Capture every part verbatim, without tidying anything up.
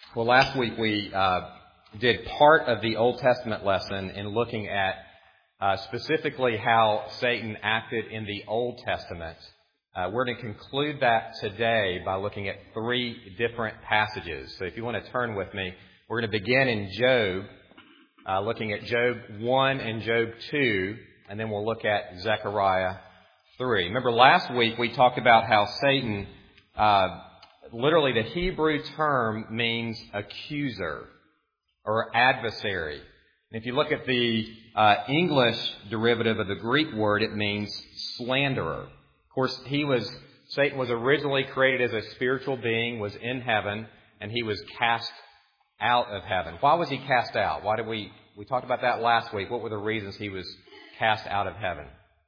Well, last week we uh, did part of the Old Testament lesson in looking at uh, specifically how Satan acted in the Old Testament. Uh, we're going to conclude that today by looking at three different passages. So if you want to turn with me, we're going to begin in Job, uh, looking at Job one and Job two, and then we'll look at Zechariah three. Remember last week we talked about how Satan... Uh, Literally, the Hebrew term means accuser or adversary. And if you look at the uh, English derivative of the Greek word, it means slanderer. Of course, he was Satan was originally created as a spiritual being, was in heaven, and he was cast out of heaven. Why was he cast out? Why did we we talked about that last week? What were the reasons he was cast out of heaven?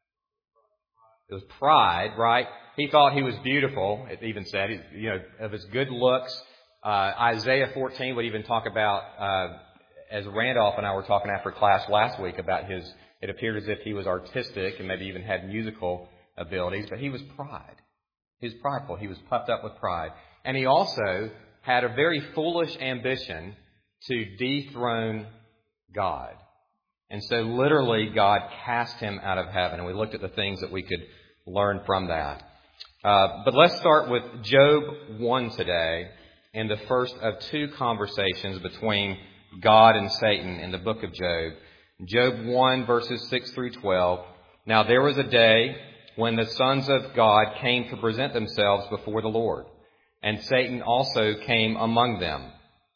It was pride, right? He thought he was beautiful, it even said, you know, of his good looks. Uh, Isaiah fourteen would even talk about, uh, as Randolph and I were talking after class last week about his, it appeared as if he was artistic and maybe even had musical abilities, but he was pride. He was prideful. He was puffed up with pride. And he also had a very foolish ambition to dethrone God. And so literally God cast him out of heaven. And we looked at the things that we could learn from that. Uh, but let's start with Job one today, in the first of two conversations between God and Satan in the book of Job. Job one, verses six through twelve. Now there was a day when the sons of God came to present themselves before the Lord, and Satan also came among them.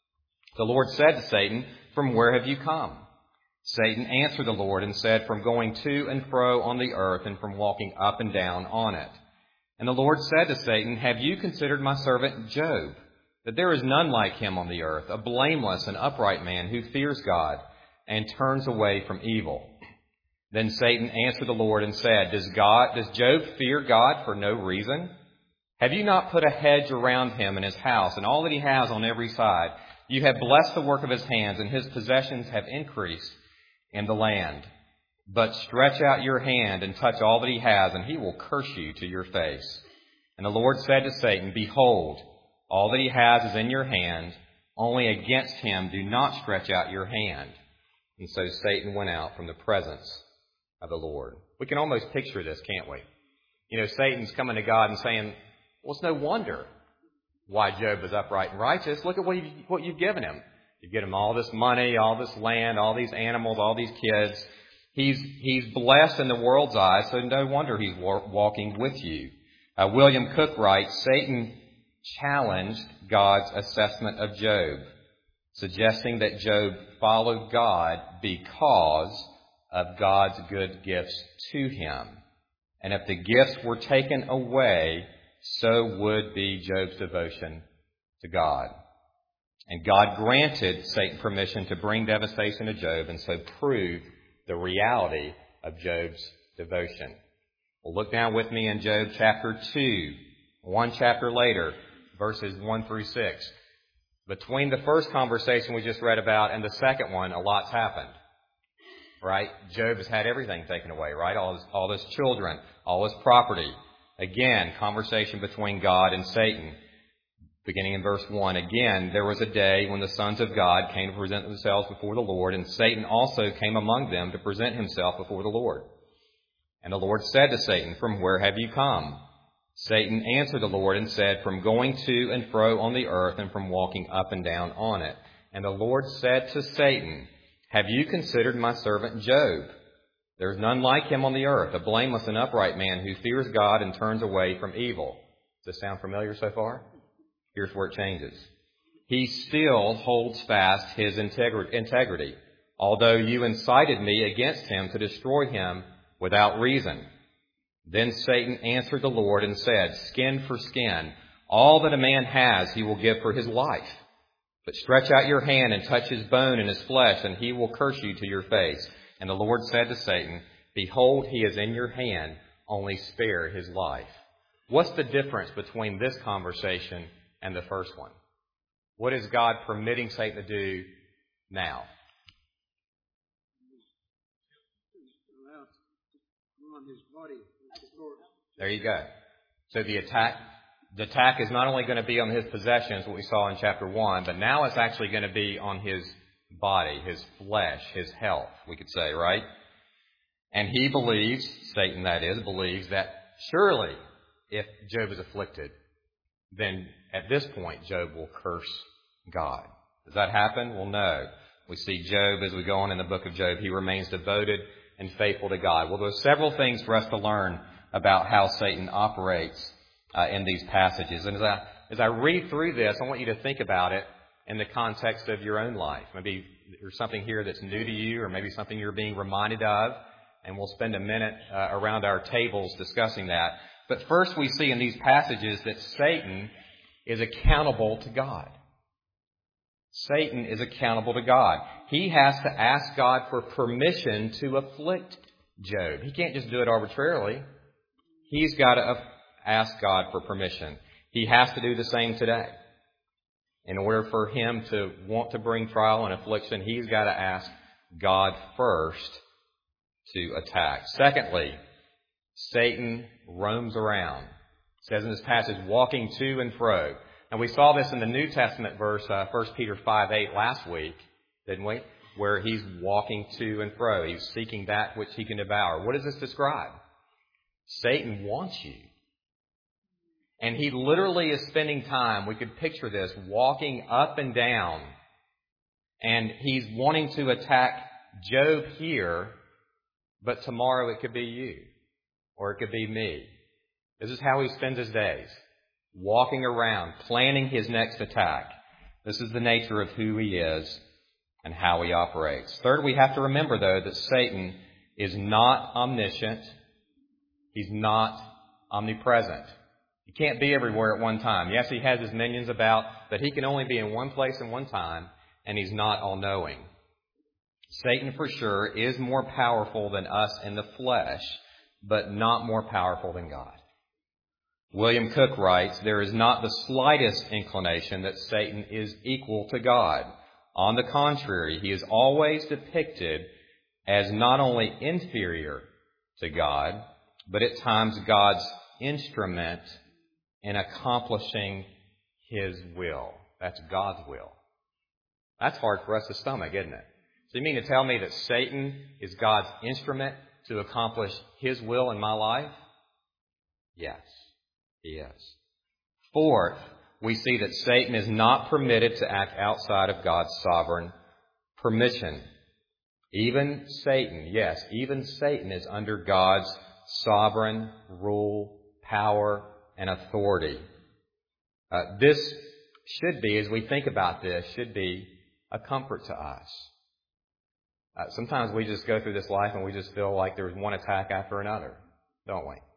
The Lord said to Satan, "From where have you come?" Satan answered the Lord and said, "From going to and fro on the earth and from walking up and down on it." And the Lord said to Satan, "Have you considered my servant Job, that there is none like him on the earth, a blameless and upright man who fears God and turns away from evil?" Then Satan answered the Lord and said, Does God, does Job fear God for no reason? Have you not put a hedge around him and his house and all that he has on every side? You have blessed the work of his hands, and his possessions have increased in the land. But stretch out your hand and touch all that he has, and he will curse you to your face. And the Lord said to Satan, Behold, all that he has is in your hand. Only against him do not stretch out your hand. And so Satan went out from the presence of the Lord. We can almost picture this, can't we? You know, Satan's coming to God and saying, well, it's no wonder why Job is upright and righteous. Look at what, you, what you've given him. You've given him all this money, all this land, all these animals, all these kids. He's he's blessed in the world's eyes, so no wonder he's wa- walking with you. Uh, William Cook writes, Satan challenged God's assessment of Job, suggesting that Job followed God because of God's good gifts to him. And if the gifts were taken away, so would be Job's devotion to God. And God granted Satan permission to bring devastation to Job and so proved the reality of Job's devotion. Well, look down with me in Job chapter two, one chapter later, verses one through six. Between the first conversation we just read about and the second one, a lot's happened. Right? Job has had everything taken away, right? All his, all his children, all his property. Again, conversation between God and Satan. Beginning in verse one, again, there was a day when the sons of God came to present themselves before the Lord, and Satan also came among them to present himself before the Lord. And the Lord said to Satan, From where have you come? Satan answered the Lord and said, From going to and fro on the earth and from walking up and down on it. And the Lord said to Satan, Have you considered my servant Job? There is none like him on the earth, a blameless and upright man who fears God and turns away from evil. Does this sound familiar so far? Here's where it changes. He still holds fast his integrity, although you incited me against him to destroy him without reason. Then Satan answered the Lord and said, Skin for skin, all that a man has he will give for his life. But stretch out your hand and touch his bone and his flesh, and he will curse you to your face. And the Lord said to Satan, Behold, he is in your hand, only spare his life. What's the difference between this conversation and the first one? What is God permitting Satan to do now? There you go. So the attack the attack is not only going to be on his possessions, what we saw in chapter one, but now it's actually going to be on his body, his flesh, his health, we could say, right? And he believes, Satan that is, believes that surely if Job is afflicted, then at this point Job will curse God. Does that happen? Well, no. We see Job, as we go on in the book of Job, he remains devoted and faithful to God. Well, there's several things for us to learn about how Satan operates uh, in these passages. And as I, as I read through this, I want you to think about it in the context of your own life. Maybe there's something here that's new to you, or maybe something you're being reminded of, and we'll spend a minute uh, around our tables discussing that. But first we see in these passages that Satan is accountable to God. Satan is accountable to God. He has to ask God for permission to afflict Job. He can't just do it arbitrarily. He's got to ask God for permission. He has to do the same today. In order for him to want to bring trial and affliction, he's got to ask God first to attack. Secondly, Satan roams around. It says in this passage, walking to and fro. And we saw this in the New Testament verse, uh, First Peter five eight last week, didn't we? Where he's walking to and fro. He's seeking that which he can devour. What does this describe? Satan wants you. And he literally is spending time, we could picture this, walking up and down. And he's wanting to attack Job here, but tomorrow it could be you. Or it could be me. This is how he spends his days. Walking around, planning his next attack. This is the nature of who he is and how he operates. Third, we have to remember, though, that Satan is not omniscient. He's not omnipresent. He can't be everywhere at one time. Yes, he has his minions about, but he can only be in one place at one time, and he's not all-knowing. Satan, for sure, is more powerful than us in the flesh, but not more powerful than God. William Cook writes, there is not the slightest inclination that Satan is equal to God. On the contrary, he is always depicted as not only inferior to God, but at times God's instrument in accomplishing his will. That's God's will. That's hard for us to stomach, isn't it? So you mean to tell me that Satan is God's instrument to accomplish his will in my life? Yes. Yes. Fourth, we see that Satan is not permitted to act outside of God's sovereign permission. Even Satan, yes, even Satan is under God's sovereign rule, power, and authority. Uh, this should be, as we think about this, should be a comfort to us. Uh, sometimes we just go through this life and we just feel like there's one attack after another, don't we?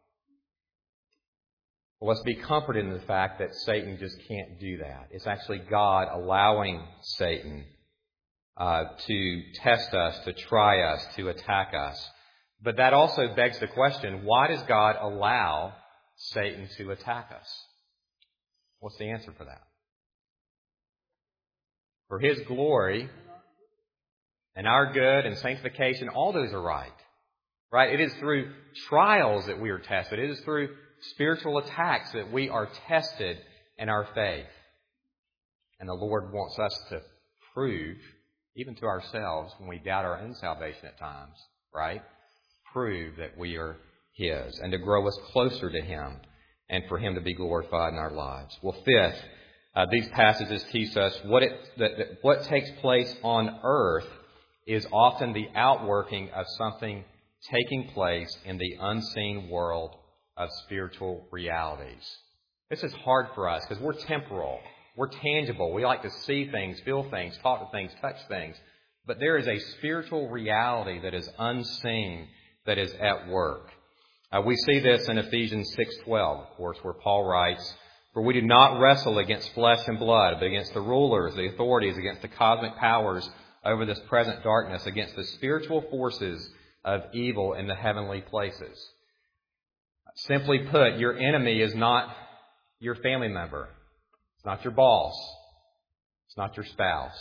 Well, let's be comforted in the fact that Satan just can't do that. It's actually God allowing Satan uh, to test us, to try us, to attack us. But that also begs the question, why does God allow Satan to attack us? What's the answer for that? For his glory and our good and sanctification, all those are right. Right? It is through trials that we are tested. It is through spiritual attacks that we are tested in our faith. And the Lord wants us to prove, even to ourselves, when we doubt our own salvation at times, right? Prove that we are his, and to grow us closer to him, and for him to be glorified in our lives. Well, fifth, uh, these passages teach us what it that, that what takes place on earth is often the outworking of something taking place in the unseen world of spiritual realities. This is hard for us because we're temporal. We're tangible. We like to see things, feel things, talk to things, touch things. But there is a spiritual reality that is unseen, that is at work. Uh, we see this in Ephesians six twelve, of course, where Paul writes, "For we do not wrestle against flesh and blood, but against the rulers, the authorities, against the cosmic powers over this present darkness, against the spiritual forces of evil in the heavenly places." Simply put, your enemy is not your family member. It's not your boss. It's not your spouse.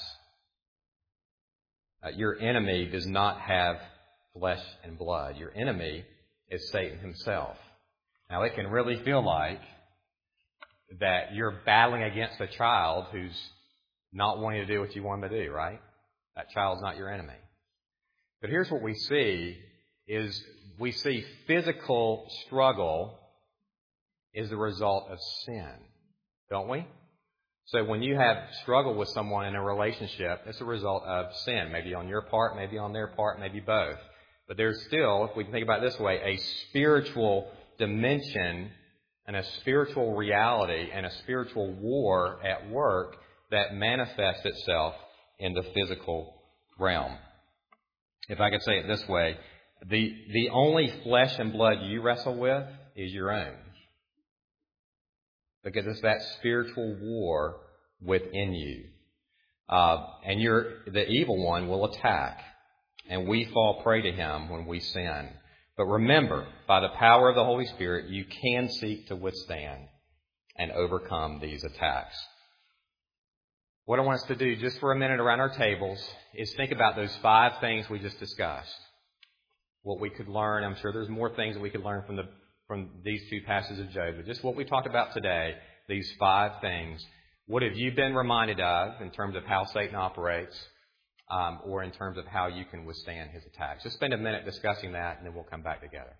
Uh, your enemy does not have flesh and blood. Your enemy is Satan himself. Now, it can really feel like that you're battling against a child who's not wanting to do what you want them to do, right? That child's not your enemy. But here's what we see is we see physical struggle is the result of sin, don't we? So when you have struggle with someone in a relationship, it's a result of sin, maybe on your part, maybe on their part, maybe both. But there's still, if we can think about it this way, a spiritual dimension and a spiritual reality and a spiritual war at work that manifests itself in the physical realm. If I could say it this way, the, the only flesh and blood you wrestle with is your own. Because it's that spiritual war within you. Uh, and you're, the evil one will attack. And we fall prey to him when we sin. But remember, by the power of the Holy Spirit, you can seek to withstand and overcome these attacks. What I want us to do just for a minute around our tables is think about those five things we just discussed. What we could learn. I'm sure there's more things that we could learn from the from these two passages of Job. But just what we talked about today, these five things. What have you been reminded of in terms of how Satan operates, um, or in terms of how you can withstand his attacks? Just spend a minute discussing that, and then we'll come back together.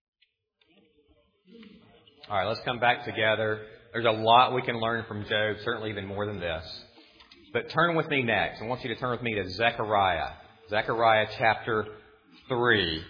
All right, let's come back together. There's a lot we can learn from Job, certainly even more than this. But turn with me next. I want you to turn with me to Zechariah. Zechariah chapter three.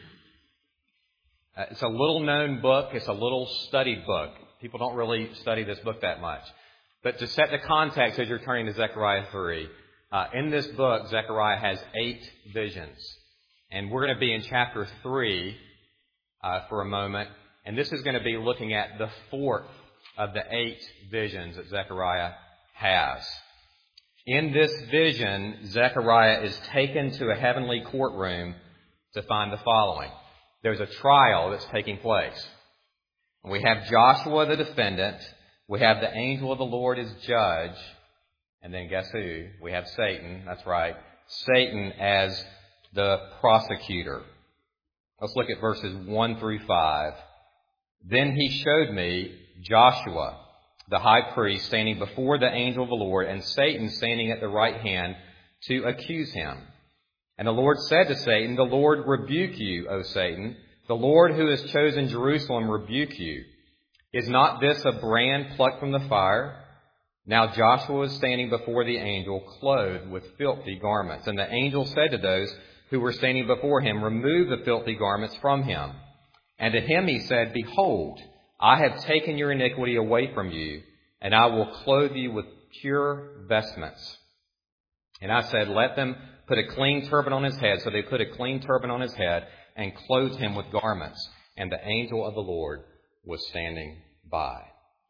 Uh, it's a little-known book. It's a little studied book. People don't really study this book that much. But to set the context as you're turning to Zechariah three, uh, in this book, Zechariah has eight visions. And we're going to be in chapter three uh, for a moment. And this is going to be looking at the fourth of the eight visions that Zechariah has. In this vision, Zechariah is taken to a heavenly courtroom to find the following. There's a trial that's taking place. We have Joshua the defendant. We have the angel of the Lord as judge. And then guess who? We have Satan. That's right. Satan as the prosecutor. Let's look at verses one through five. Then he showed me Joshua, the high priest, standing before the angel of the Lord, and Satan standing at the right hand to accuse him. And the Lord said to Satan, "The Lord rebuke you, O Satan. The Lord who has chosen Jerusalem rebuke you. Is not this a brand plucked from the fire?" Now Joshua was standing before the angel, clothed with filthy garments. And the angel said to those who were standing before him, "Remove the filthy garments from him." And to him he said, "Behold, I have taken your iniquity away from you, and I will clothe you with pure vestments." And I said, "Let them put a clean turban on his head." So they put a clean turban on his head and clothed him with garments. And the angel of the Lord was standing by.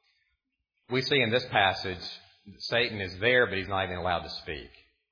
We see in this passage, Satan is there, but he's not even allowed to speak.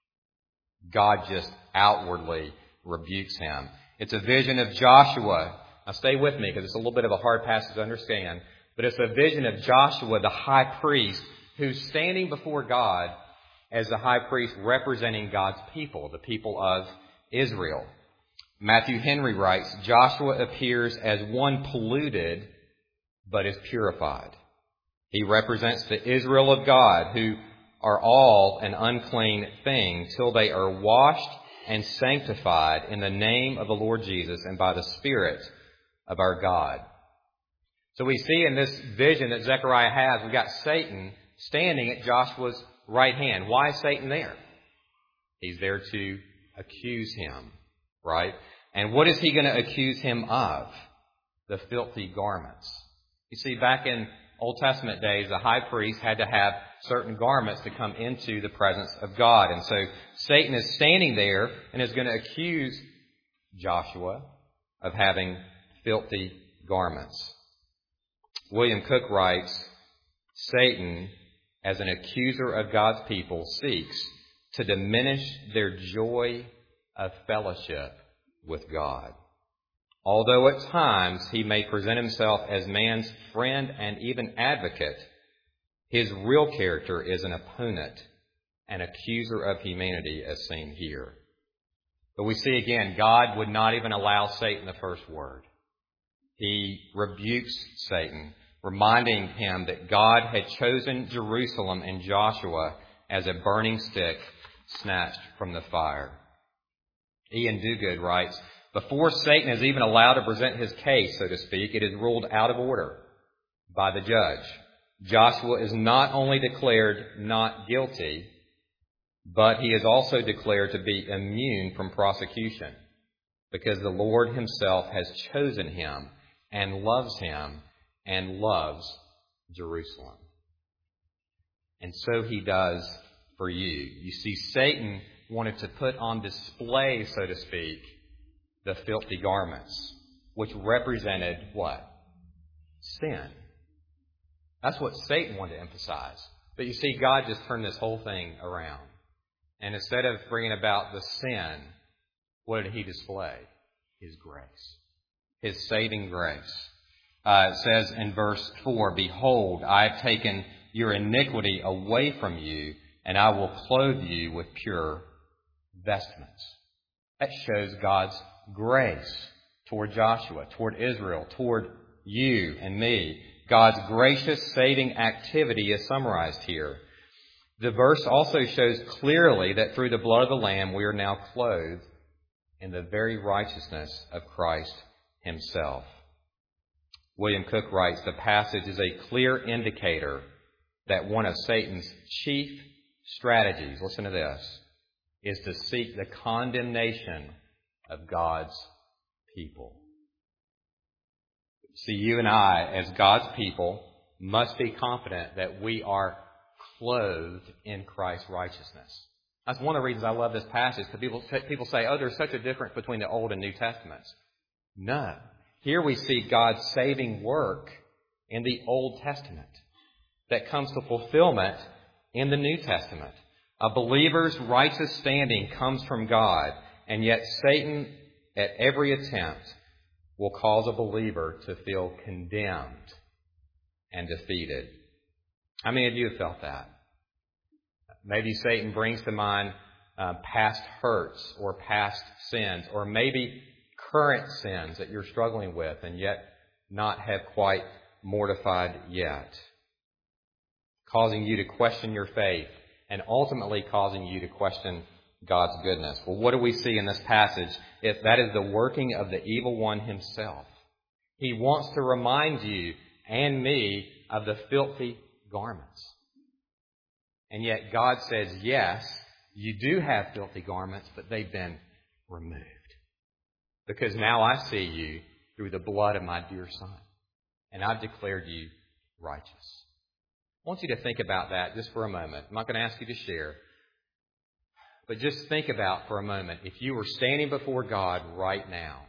God just outwardly rebukes him. It's a vision of Joshua. Now stay with me because it's a little bit of a hard passage to understand. But it's a vision of Joshua, the high priest, who's standing before God as the high priest representing God's people, the people of Israel. Matthew Henry writes, Joshua appears as one polluted but is purified. He represents the Israel of God, who are all an unclean thing till they are washed and sanctified in the name of the Lord Jesus and by the Spirit of our God. So we see in this vision that Zechariah has, we've got Satan standing at Joshua's right hand. Why is Satan there? He's there to accuse him, right? And what is he going to accuse him of? The filthy garments. You see, back in Old Testament days, the high priest had to have certain garments to come into the presence of God. And so Satan is standing there and is going to accuse Joshua of having filthy garments. William Cook writes, Satan, as an accuser of God's people, seeks to diminish their joy of fellowship with God. Although at times he may present himself as man's friend and even advocate, his real character is an opponent, an accuser of humanity, as seen here. But we see again, God would not even allow Satan the first word. He rebukes Satan reminding him that God had chosen Jerusalem and Joshua as a burning stick snatched from the fire. Ian Duguid writes, before Satan is even allowed to present his case, so to speak, it is ruled out of order by the judge. Joshua is not only declared not guilty, but he is also declared to be immune from prosecution because the Lord himself has chosen him and loves him and loves Jerusalem. And so he does for you. You see, Satan wanted to put on display, so to speak, the filthy garments, which represented what? Sin. That's what Satan wanted to emphasize. But you see, God just turned this whole thing around. And instead of bringing about the sin, what did he display? His grace. His saving grace. Uh, it says in verse four, behold, I have taken your iniquity away from you, and I will clothe you with pure vestments. That shows God's grace toward Joshua, toward Israel, toward you and me. God's gracious saving activity is summarized here. The verse also shows clearly that through the blood of the Lamb we are now clothed in the very righteousness of Christ himself. William Cook writes, the passage is a clear indicator that one of Satan's chief strategies, listen to this, is to seek the condemnation of God's people. See, you and I, as God's people, must be confident that we are clothed in Christ's righteousness. That's one of the reasons I love this passage, because people, people say, oh, there's such a difference between the Old and New Testaments. No. Here we see God's saving work in the Old Testament that comes to fulfillment in the New Testament. A believer's righteous standing comes from God, and yet Satan, at every attempt, will cause a believer to feel condemned and defeated. How many of you have felt that? Maybe Satan brings to mind uh, past hurts or past sins, or maybe current sins that you're struggling with and yet not have quite mortified yet, causing you to question your faith and ultimately causing you to question God's goodness. Well, what do we see in this passage? If that is the working of the evil one himself. He wants to remind you and me of the filthy garments. And yet God says, yes, you do have filthy garments, but they've been removed. Because now I see you through the blood of my dear Son. And I've declared you righteous. I want you to think about that just for a moment. I'm not going to ask you to share. But just think about for a moment, if you were standing before God right now,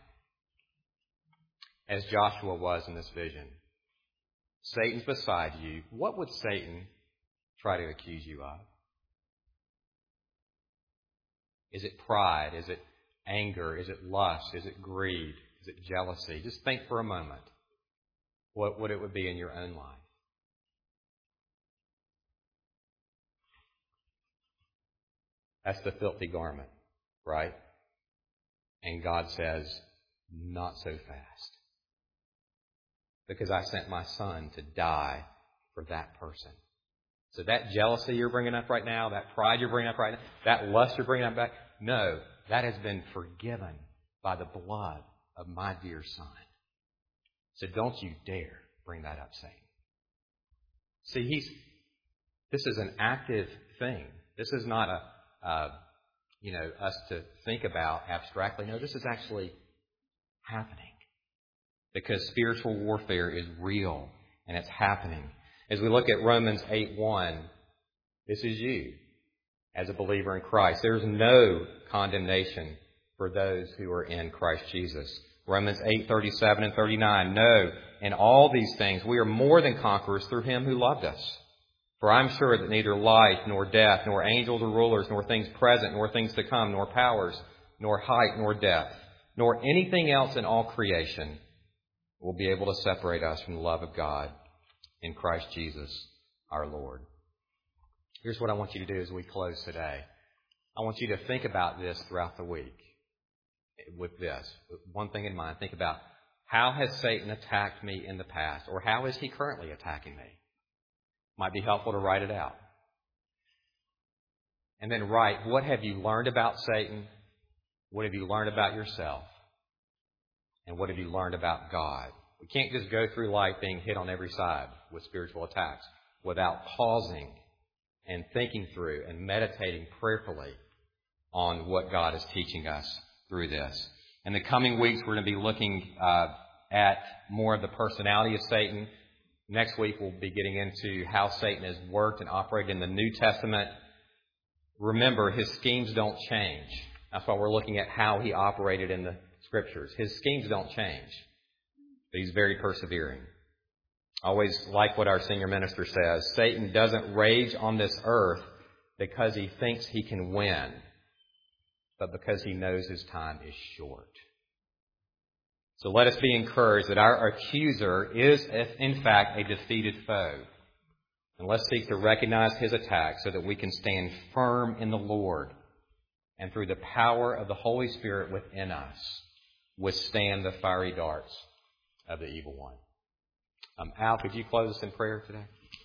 as Joshua was in this vision, Satan's beside you, what would Satan try to accuse you of? Is it pride? Is it anger? Is it lust? Is it greed? Is it jealousy? Just think for a moment what, what it would be in your own life. That's the filthy garment, right? And God says, not so fast. Because I sent my Son to die for that person. So that jealousy you're bringing up right now, that pride you're bringing up right now, that lust you're bringing up back, no, that has been forgiven by the blood of my dear Son. So don't you dare bring that up, Satan. See, he's, this is an active thing. This is not a, uh, you know, us to think about abstractly. No, this is actually happening. Because spiritual warfare is real and it's happening. As we look at Romans eight one, this is you as a believer in Christ. There's no condemnation for those who are in Christ Jesus. Romans eight thirty-seven and thirty-nine, no, in all these things we are more than conquerors through him who loved us. For I'm sure that neither life, nor death, nor angels or rulers, nor things present, nor things to come, nor powers, nor height, nor depth, nor anything else in all creation will be able to separate us from the love of God in Christ Jesus our Lord. Here's what I want you to do as we close today. I want you to think about this throughout the week with this. One thing in mind, think about How has Satan attacked me in the past? Or how is he currently attacking me? Might be helpful to write it out. And then write, what have you learned about Satan? What have you learned about yourself? And what have you learned about God? We can't just go through life being hit on every side with spiritual attacks without pausing and thinking through and meditating prayerfully on what God is teaching us through this. In the coming weeks, we're going to be looking uh, at more of the personality of Satan. Next week, we'll be getting into how Satan has worked and operated in the New Testament. Remember, his schemes don't change. That's why we're looking at how he operated in the Scriptures. His schemes don't change, but he's very persevering. I always like what our senior minister says. Satan doesn't rage on this earth because he thinks he can win, but because he knows his time is short. So let us be encouraged that our accuser is, in fact, a defeated foe. And let's seek to recognize his attacks so that we can stand firm in the Lord and through the power of the Holy Spirit within us, withstand the fiery darts of the evil one. Um, Al, could you close us in prayer today?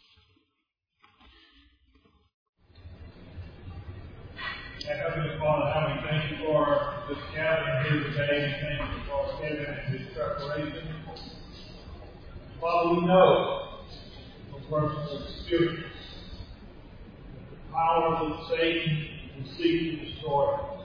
Heavenly Father, how we thank you for this gathering here today, and thank you for Kevin and his preparation. Father, we know from personal experience that the power of Satan will seek to destroy us.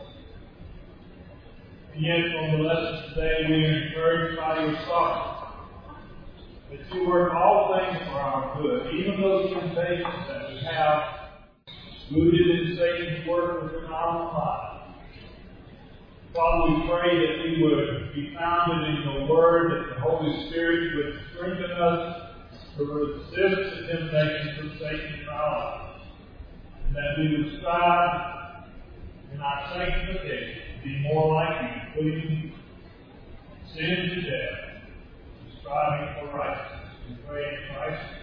And yet, from the lesson today, we are encouraged by your Son that you work all things for our good, even those temptations that we have rooted in Satan's work within our lives. Father, we pray that we would be founded in your word, that the Holy Spirit would strengthen us to resist the temptations of Satan in our lives, and that we would strive in our sanctification to be more like you, putting sin to death, striving for righteousness. We pray in Christ.